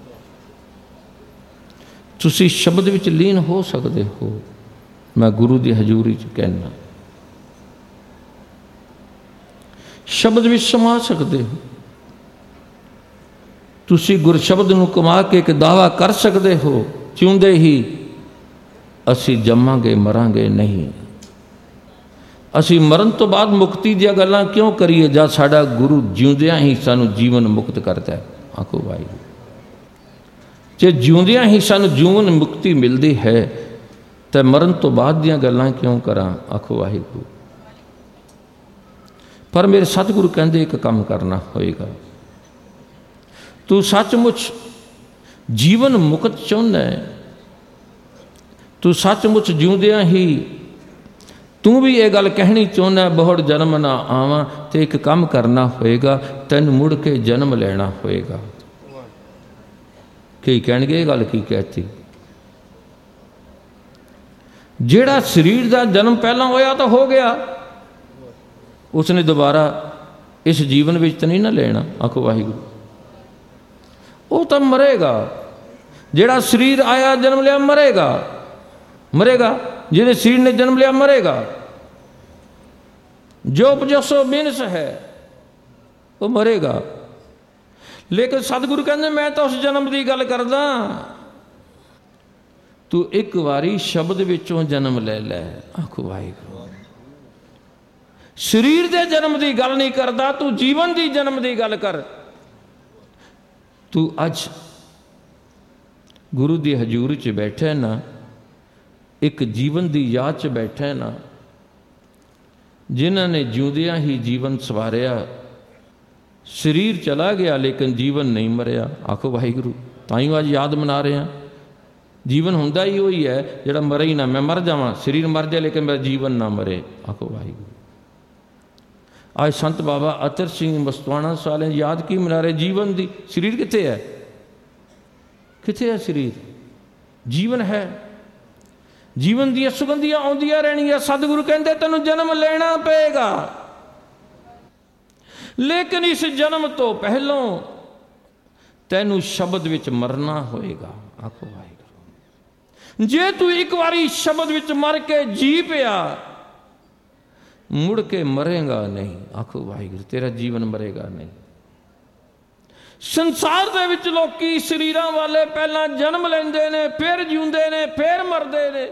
ਤੁਸੀਂ ਸ਼ਬਦ ਵਿੱਚ ਲੀਨ ਹੋ ਸਕਦੇ ਹੋ। ਮੈਂ ਗੁਰੂ ਦੀ ਹਜ਼ੂਰੀ 'ਚ ਕਹਿਣਾ, ਸ਼ਬਦ ਵਿੱਚ ਸਮਾ ਸਕਦੇ ਹੋ। ਤੁਸੀਂ ਗੁਰ ਸ਼ਬਦ ਨੂੰ ਕਮਾ ਕੇ ਇੱਕ ਦਾਅਵਾ ਕਰ ਸਕਦੇ ਹੋ, ਜਿਉਂਦੇ ਹੀ ਅਸੀਂ ਜੰਮਾਂਗੇ ਮਰਾਂਗੇ ਨਹੀਂ। ਅਸੀਂ ਮਰਨ ਤੋਂ ਬਾਅਦ ਮੁਕਤੀ ਦੀਆਂ ਗੱਲਾਂ ਕਿਉਂ ਕਰੀਏ, ਜਦ ਸਾਡਾ ਗੁਰੂ ਜਿਉਂਦਿਆਂ ਹੀ ਸਾਨੂੰ ਜੀਵਨ ਮੁਕਤ ਕਰਦਾ ਹੈ। ਆਖੋ ਵਾਹਿਗੁਰੂ। ਜੇ ਜਿਉਂਦਿਆਂ ਹੀ ਸਾਨੂੰ ਜੀਵਨ ਮੁਕਤੀ ਮਿਲਦੀ ਹੈ ਤਾਂ ਮਰਨ ਤੋਂ ਬਾਅਦ ਦੀਆਂ ਗੱਲਾਂ ਕਿਉਂ ਕਰਾਂ? ਆਖੋ ਵਾਹਿਗੁਰੂ। ਪਰ ਮੇਰੇ ਸਤਿਗੁਰੂ ਕਹਿੰਦੇ ਇੱਕ ਕੰਮ ਕਰਨਾ ਹੋਏਗਾ। ਤੂੰ ਸੱਚਮੁੱਚ ਜੀਵਨ ਮੁਕਤ ਚਾਹੁੰਦਾ ਹੈ, ਤੂੰ ਸੱਚਮੁੱਚ ਜਿਉਂਦਿਆਂ ਹੀ ਤੂੰ ਵੀ ਇਹ ਗੱਲ ਕਹਿਣੀ ਚਾਹੁੰਦਾ ਬਹੁੜ ਜਨਮ ਨਾ ਆਵਾਂ, ਤੇ ਇੱਕ ਕੰਮ ਕਰਨਾ ਹੋਏਗਾ, ਤੈਨੂੰ ਮੁੜ ਕੇ ਜਨਮ ਲੈਣਾ ਹੋਏਗਾ। ਕਈ ਕਹਿਣਗੇ ਇਹ ਗੱਲ ਕੀ ਕਹਿਤੀ? ਜਿਹੜਾ ਸਰੀਰ ਦਾ ਜਨਮ ਪਹਿਲਾਂ ਹੋਇਆ ਤਾਂ ਹੋ ਗਿਆ, ਉਸਨੇ ਦੁਬਾਰਾ ਇਸ ਜੀਵਨ ਵਿੱਚ ਤਾਂ ਨਹੀਂ ਨਾ ਲੈਣਾ। ਆਖੋ ਵਾਹਿਗੁਰੂ। ਉਹ ਤਾਂ ਮਰੇਗਾ। ਜਿਹੜਾ ਸਰੀਰ ਆਇਆ ਜਨਮ ਲਿਆ ਮਰੇਗਾ, ਮਰੇਗਾ। ਜਿਹਦੇ ਸਰੀਰ ਨੇ ਜਨਮ ਲਿਆ ਮਰੇਗਾ। ਜੋ ਉਪਜਸੋ ਬਿਨਸ ਹੈ ਉਹ ਮਰੇਗਾ। ਲੇਕਿਨ ਸਤਿਗੁਰੂ ਕਹਿੰਦੇ ਮੈਂ ਤਾਂ ਉਸ ਜਨਮ ਦੀ ਗੱਲ ਕਰਦਾ। ਤੂੰ ਇੱਕ ਵਾਰੀ ਸ਼ਬਦ ਵਿੱਚੋਂ ਜਨਮ ਲੈ ਲੈ। ਆਖੋ ਵਾਹਿਗੁਰੂ। ਸਰੀਰ ਦੇ ਜਨਮ ਦੀ ਗੱਲ ਨਹੀਂ ਕਰਦਾ, ਤੂੰ ਜੀਵਨ ਦੀ ਜਨਮ ਦੀ ਗੱਲ ਕਰ। ਤੂੰ ਅੱਜ ਗੁਰੂ ਦੀ ਹਜ਼ੂਰ 'ਚ ਬੈਠਾ ਨਾ, ਇੱਕ ਜੀਵਨ ਦੀ ਯਾਦ 'ਚ ਬੈਠਾ ਨਾ, ਜਿਨ੍ਹਾਂ ਨੇ ਜਿਉਂਦਿਆਂ ਹੀ ਜੀਵਨ ਸਵਾਰਿਆ। ਸਰੀਰ ਚਲਾ ਗਿਆ ਲੇਕਿਨ ਜੀਵਨ ਨਹੀਂ ਮਰਿਆ। ਆਖੋ ਵਾਹਿਗੁਰੂ। ਤਾਂ ਹੀ ਅੱਜ ਯਾਦ ਮਨਾ ਰਹੇ ਹਾਂ। ਜੀਵਨ ਹੁੰਦਾ ਹੀ ਉਹੀ ਹੈ ਜਿਹੜਾ ਮਰੇ ਹੀ ਨਾ। ਮੈਂ ਮਰ ਜਾਵਾਂ, ਸਰੀਰ ਮਰ ਜਾਏ ਲੇਕਿਨ ਮੇਰਾ ਜੀਵਨ ਨਾ ਮਰੇ। ਆਖੋ ਵਾਹਿਗੁਰੂ। ਅੱਜ ਸੰਤ ਬਾਬਾ ਅਤਰ ਸਿੰਘ ਮਸਤਵਾਣਾ ਸਾਲੇ ਯਾਦ ਕੀ ਮਨਾ ਰਹੇ? ਜੀਵਨ ਦੀ। ਸਰੀਰ ਕਿੱਥੇ ਹੈ? ਕਿੱਥੇ ਹੈ ਸਰੀਰ? ਜੀਵਨ ਹੈ। ਜੀਵਨ ਦੀਆਂ ਸੁਗੰਧੀਆਂ ਆਉਂਦੀਆਂ ਰਹਿਣਗੀਆਂ। ਸਤਿਗੁਰੂ ਕਹਿੰਦੇ ਤੈਨੂੰ ਜਨਮ ਲੈਣਾ ਪਏਗਾ, ਲੇਕਿਨ ਇਸ ਜਨਮ ਤੋਂ ਪਹਿਲੋਂ ਤੈਨੂੰ ਸ਼ਬਦ ਵਿੱਚ ਮਰਨਾ ਹੋਏਗਾ। ਆਖੋ ਵਾਹਿਗੁਰੂ। ਜੇ ਤੂੰ ਇੱਕ ਵਾਰੀ ਸ਼ਬਦ ਵਿੱਚ ਮਰ ਕੇ ਜੀ ਪਿਆ, ਮੁੜ ਕੇ ਮਰੇਗਾ ਨਹੀਂ। ਆਖੋ ਵਾਹਿਗੁਰੂ। ਤੇਰਾ ਜੀਵਨ ਮਰੇਗਾ ਨਹੀਂ। ਸੰਸਾਰ ਦੇ ਵਿੱਚ ਲੋਕੀ ਸਰੀਰਾਂ ਵਾਲੇ ਪਹਿਲਾਂ ਜਨਮ ਲੈਂਦੇ ਨੇ, ਫਿਰ ਜਿਉਂਦੇ ਨੇ, ਫਿਰ ਮਰਦੇ ਨੇ।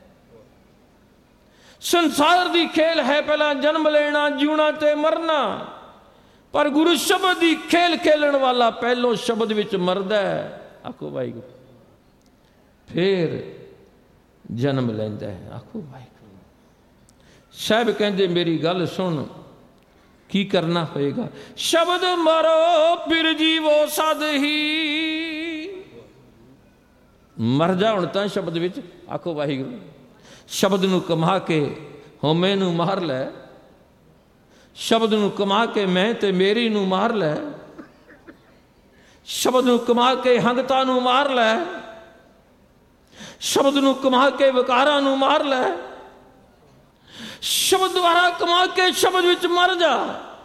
ਸੰਸਾਰ ਦੀ ਖੇਲ ਹੈ ਪਹਿਲਾਂ ਜਨਮ ਲੈਣਾ, ਜਿਉਣਾ ਤੇ ਮਰਨਾ। ਪਰ ਗੁਰੂ ਸ਼ਬਦ ਦੀ ਖੇਲ ਖੇਲਣ ਵਾਲਾ ਪਹਿਲੋਂ ਸ਼ਬਦ ਵਿੱਚ ਮਰਦਾ ਹੈ। ਆਖੋ ਵਾਹਿਗੁਰੂ। ਫਿਰ ਜਨਮ ਲੈਂਦਾ ਹੈ। ਆਖੋ ਵਾਹਿਗੁਰੂ। ਸਾਹਿਬ ਕਹਿੰਦੇ ਮੇਰੀ ਗੱਲ ਸੁਣ, ਕੀ ਕਰਨਾ ਹੋਏਗਾ? ਸ਼ਬਦ ਮਰੋ ਫਿਰ ਜੀਵੋ ਸਦ ਹੀ। ਮਰ ਜਾ ਹੁਣ ਤਾਂ ਸ਼ਬਦ ਵਿੱਚ। ਆਖੋ ਵਾਹਿਗੁਰੂ। ਸ਼ਬਦ ਨੂੰ ਕਮਾ ਕੇ ਹਉਮੈ ਨੂੰ ਮਾਰ ਲੈ। ਸ਼ਬਦ ਨੂੰ ਕਮਾ ਕੇ ਮੈਂ ਤੇ ਮੇਰੀ ਨੂੰ ਮਾਰ ਲੈ। ਸ਼ਬਦ ਨੂੰ ਕਮਾ ਕੇ ਹੰਗਤਾ ਨੂੰ ਮਾਰ ਲੈ। ਸ਼ਬਦ ਨੂੰ ਕਮਾ ਕੇ ਵਿਕਾਰਾਂ ਨੂੰ ਮਾਰ ਲੈ। ਸ਼ਬਦ ਦੁਆਰਾ ਕਮਾ ਕੇ ਸ਼ਬਦ ਵਿੱਚ ਮਰ ਜਾ।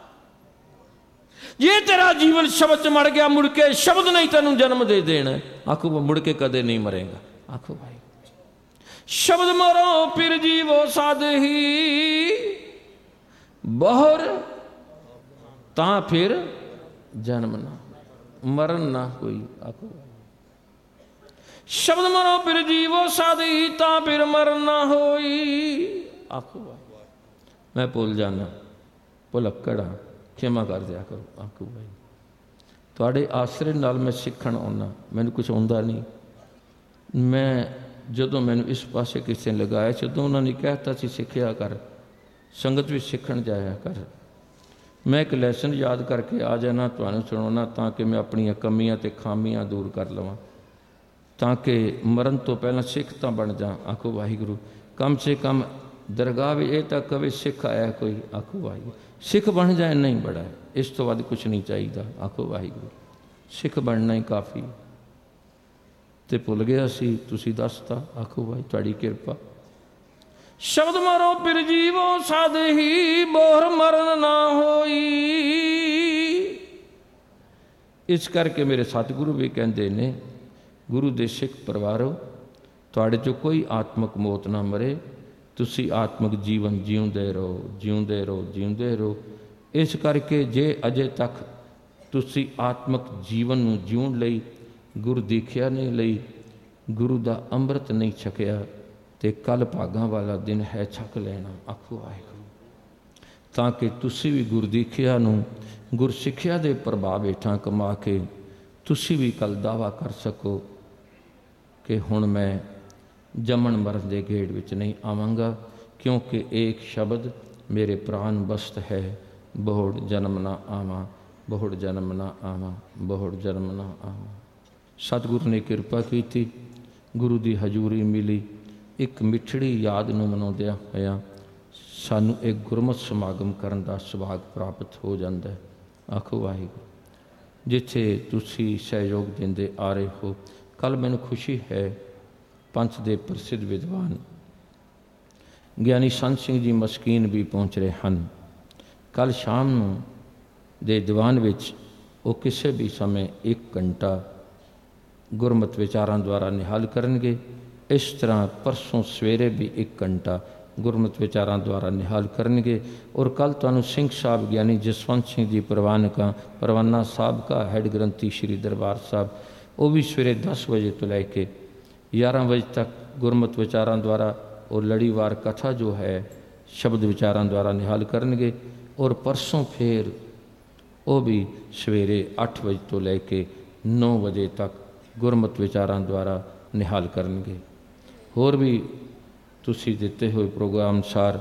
ਜੇ ਤੇਰਾ ਜੀਵਨ ਸ਼ਬਦ 'ਚ ਮਰ ਗਿਆ, ਮੁੜ ਕੇ ਸ਼ਬਦ ਨਹੀਂ ਤੈਨੂੰ ਜਨਮ ਦੇ ਦੇਣਾ। ਆਖੋ ਮੁੜ ਕੇ ਕਦੇ ਨਹੀਂ ਮਰੇਗਾ। ਆਖੋ ਭਾਈ। ਸ਼ਬਦ ਮਰੋ ਫਿਰ ਜੀਵੋ ਸਦ ਹੀ, ਬਹੁਰ ਤਾਂ ਫਿਰ ਜਨਮ ਨਾ, ਮਰਨ ਨਾ ਕੋਈ। ਆਖੋ ਸ਼ਬਦ ਮਰੋ ਫਿਰ ਜੀਵੋ ਸਦ ਹੀ, ਤਾਂ ਫਿਰ ਮਰਨ ਨਾ ਹੋਈ। ਆਖੋ ਮੈਂ ਭੁੱਲ ਜਾਣਾ, ਭੁਲੱਕੜ ਹਾਂ, ਖਿਮਾ ਕਰ ਦਿਆ ਕਰੋ। ਆਖੋ ਭਾਈ ਤੁਹਾਡੇ ਆਸਰੇ ਨਾਲ ਮੈਂ ਸਿੱਖਣ ਆਉਣਾ, ਮੈਨੂੰ ਕੁਛ ਆਉਂਦਾ ਨਹੀਂ। ਮੈਂ ਜਦੋਂ ਮੈਨੂੰ ਇਸ ਪਾਸੇ ਕਿਸੇ ਨੇ ਲਗਾਇਆ, ਜਦੋਂ ਉਹਨਾਂ ਨੇ ਕਹਿਤਾ ਸੀ ਸਿੱਖਿਆ ਕਰ, ਸੰਗਤ ਵਿੱਚ ਸਿੱਖਣ ਜਾਇਆ ਕਰ, ਮੈਂ ਇੱਕ ਲੈਸਨ ਯਾਦ ਕਰਕੇ ਆ ਜਾਣਾ, ਤੁਹਾਨੂੰ ਸੁਣਾਉਣਾ, ਤਾਂ ਕਿ ਮੈਂ ਆਪਣੀਆਂ ਕਮੀਆਂ ਅਤੇ ਖਾਮੀਆਂ ਦੂਰ ਕਰ ਲਵਾਂ, ਤਾਂ ਕਿ ਮਰਨ ਤੋਂ ਪਹਿਲਾਂ ਸਿੱਖ ਤਾਂ ਬਣ ਜਾ। ਆਖੋ ਵਾਹਿਗੁਰੂ। ਕਮ ਸੇ ਕਮ ਦਰਗਾਹ ਵਿੱਚ ਇਹ ਤਾਂ ਕਵੇ ਸਿੱਖ ਆਇਆ ਕੋਈ। ਆਖੋ ਵਾਹਿਗੁਰੂ। ਸਿੱਖ ਬਣ ਜਾਏ ਨਹੀਂ ਬੜਾ, ਇਸ ਤੋਂ ਵੱਧ ਕੁਛ ਨਹੀਂ ਚਾਹੀਦਾ। ਆਖੋ ਵਾਹਿਗੁਰੂ। ਸਿੱਖ ਬਣਨਾ ਹੀ ਕਾਫੀ। ਤੇ ਭੁੱਲ ਗਿਆ ਸੀ, ਤੁਸੀਂ ਦੱਸਤਾ। ਆਖੋ ਭਾਈ ਤੁਹਾਡੀ ਕਿਰਪਾ। ਸ਼ਬਦ ਮਰੋ ਫਿਰ ਜੀਵੋ ਸਦ ਹੀ, ਬੋਹਰ ਮਰਨ ਨਾ ਹੋਈ। ਇਸ ਕਰਕੇ ਮੇਰੇ ਸਤਿਗੁਰੂ ਵੀ ਕਹਿੰਦੇ ਨੇ, ਗੁਰੂ ਦੇ ਸਿੱਖ ਪਰਿਵਾਰੋ, ਤੁਹਾਡੇ 'ਚੋਂ ਕੋਈ ਆਤਮਿਕ ਮੌਤ ਨਾ ਮਰੇ, ਤੁਸੀਂ ਆਤਮਿਕ ਜੀਵਨ ਜਿਉਂਦੇ ਰਹੋ, ਜਿਉਂਦੇ ਰਹੋ, ਜਿਉਂਦੇ ਰਹੋ। ਇਸ ਕਰਕੇ ਜੇ ਅਜੇ ਤੱਕ ਤੁਸੀਂ ਆਤਮਿਕ ਜੀਵਨ ਨੂੰ ਜਿਉਣ ਲਈ ਗੁਰੂ ਦੀਖਿਆ ਨਹੀਂ ਲਈ, ਗੁਰੂ ਦਾ ਅੰਮ੍ਰਿਤ ਨਹੀਂ ਛਕਿਆ, ਤੇ ਕੱਲ੍ਹ ਭਾਗਾਂ ਵਾਲਾ ਦਿਨ ਹੈ, ਛਕ ਲੈਣਾ। ਆਖੋ ਵਾਹਿਗੁਰੂ। ਤਾਂ ਕਿ ਤੁਸੀਂ ਵੀ ਗੁਰ ਦੀਖਿਆ ਨੂੰ, ਗੁਰ ਸਿੱਖਿਆ ਦੇ ਪ੍ਰਭਾਵ ਹੇਠਾਂ ਕਮਾ ਕੇ ਤੁਸੀਂ ਵੀ ਕੱਲ੍ਹ ਦਾਵਾ ਕਰ ਸਕੋ, कि हुण मैं जमन मरण के गेड़ विच नहीं आवांगा, क्योंकि एक शब्द मेरे प्राण बस्त है, बहुड़ जन्म ना आवां, बहुड़ जन्म ना आवां, बहुड़ जन्म ना आवां। सतगुरु ने किरपा की, गुरु की हजूरी मिली। एक मिठड़ी याद नूं मनाउंदिआं होइआं सानूं एक गुरमत समागम करन दा सुभाग प्राप्त हो जाता है। आखो वाहिगुरू। जिथे तुसी सहयोग देंदे आ रहे हो, कल मैनूं खुशी है पंच दे प्रसिद्ध विद्वान ਗਿਆਨੀ ਸੰਤ ਸਿੰਘ ਜੀ ਮਸਕੀਨ ਵੀ ਪਹੁੰਚ ਰਹੇ ਹਨ। ਕੱਲ੍ਹ ਸ਼ਾਮ ਨੂੰ ਦੇ ਦੀਵਾਨ ਵਿੱਚ ਉਹ ਕਿਸੇ ਵੀ ਸਮੇਂ ਇੱਕ ਘੰਟਾ ਗੁਰਮਤਿ ਵਿਚਾਰਾਂ ਦੁਆਰਾ ਨਿਹਾਲ ਕਰਨਗੇ। ਇਸ ਤਰ੍ਹਾਂ ਪਰਸੋਂ ਸਵੇਰੇ ਵੀ ਇੱਕ ਘੰਟਾ ਗੁਰਮਤਿ ਵਿਚਾਰਾਂ ਦੁਆਰਾ ਨਿਹਾਲ ਕਰਨਗੇ। ਔਰ ਕੱਲ੍ਹ ਤੁਹਾਨੂੰ ਸਿੰਘ ਸਾਹਿਬ ਗਿਆਨੀ ਜਸਵੰਤ ਸਿੰਘ ਜੀ ਪ੍ਰਵਾਨਕਾ ਪ੍ਰਵਾਨਾ ਸਾਹਿਬ ਕਾ ਹੈਡ ਗ੍ਰੰਥੀ ਸ਼੍ਰੀ ਦਰਬਾਰ ਸਾਹਿਬ, ਉਹ ਵੀ ਸਵੇਰੇ ਦਸ ਵਜੇ ਤੋਂ ਲੈ ਕੇ ग्यारह बजे तक गुरमत विचारां द्वारा और लड़ीवार कथा जो है शब्द विचारां द्वारा निहाल करनगे। और परसों फिर वो भी सवेरे अठ बजे तो लैके नौ बजे तक गुरमत विचारां द्वारा निहाल करनगे। होर भी तुसी दिते हुए प्रोग्राम अनुसार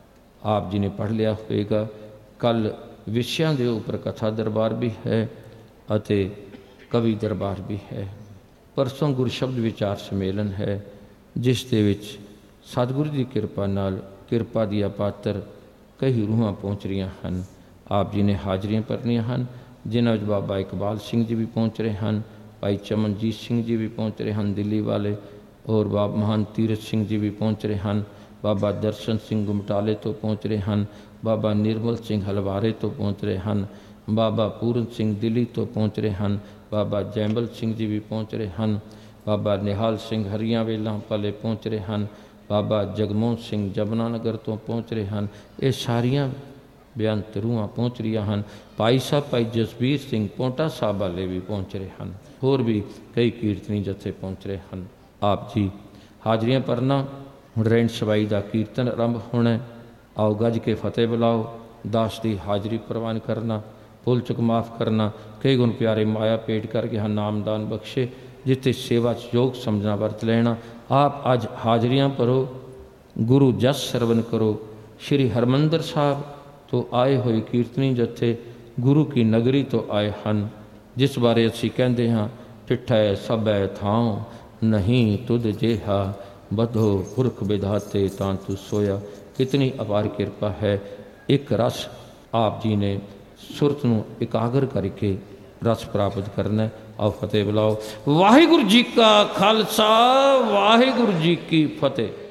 आप जी ने पढ़ लिया होएगा। कल विषयां दे उपर कथा दरबार भी है अते कवि दरबार भी है। परसों गुर शब्द विचार सम्मेलन है, जिस दे विच सतगुरु की किरपा नाल किरपा दिया पात्र कई रूहां पहुँच रही हैं। आप जी ने हाजरियां भरनियां हैं, जिन्हां विच बाबा इकबाल सिंह जी भी पहुँच रहे हैं, भाई चमनजीत सिंह जी भी पहुँच रहे हैं दिल्ली वाले, और बाबा महान तीरथ सिंह जी भी पहुँच रहे हैं, बाबा दर्शन सिंह गुमटाले तो पहुँच रहे हैं, बाबा निर्मल सिंह हलवारे तो पहुँच रहे हैं, बाबा पूरन सिंह दिल्ली तो पहुँच रहे हैं, बाबा जैम्बल सिंह जी भी पहुँच रहे हैं, बाबा निहाल सिंह हरियां वेलां वाले पहुँच रहे हैं, बाबा जगमोहन सिंह जमुनानगर तो पहुँच रहे हैं। ये सारियां बेअंत रूहां पहुँच रही हैं। भाई साहब भाई जसबीर सिंह पौंटा साहब वाले भी पहुँच रहे हैं। होर भी कई कीर्तनी जत्थे पहुँच रहे हैं। आप जी हाजरियां भरना, हुण रैन सवाई का कीर्तन आरंभ होना। आओ गज के फतेह बुलाओ, दास की हाजरी प्रवान करना, भुल चुक माफ़ करना, कई गुण प्यारे माया पेट करके हाँ नामदान बख्शे, जिते सेवा योग समझना वरत लेना। आप अज हाजरियां भरो, गुरु जस सरवण करो। श्री हरमंदर साहब तो आए हुए कीर्तनी जत्थे गुरु की नगरी तो आए हैं, जिस बारे असी कहते हाँ ठिठै सबै थां नहीं तुद जेहा, बधो पुरख विधाते तां तू सोया। कितनी अपार कृपा है। एक रस आप जी ने सुरत नूं एकागर करके रस प्राप्त करना। आओ फतेह बुलाओ। वाहिगुरू जी का खालसा, वाहिगुरू जी की फतेह।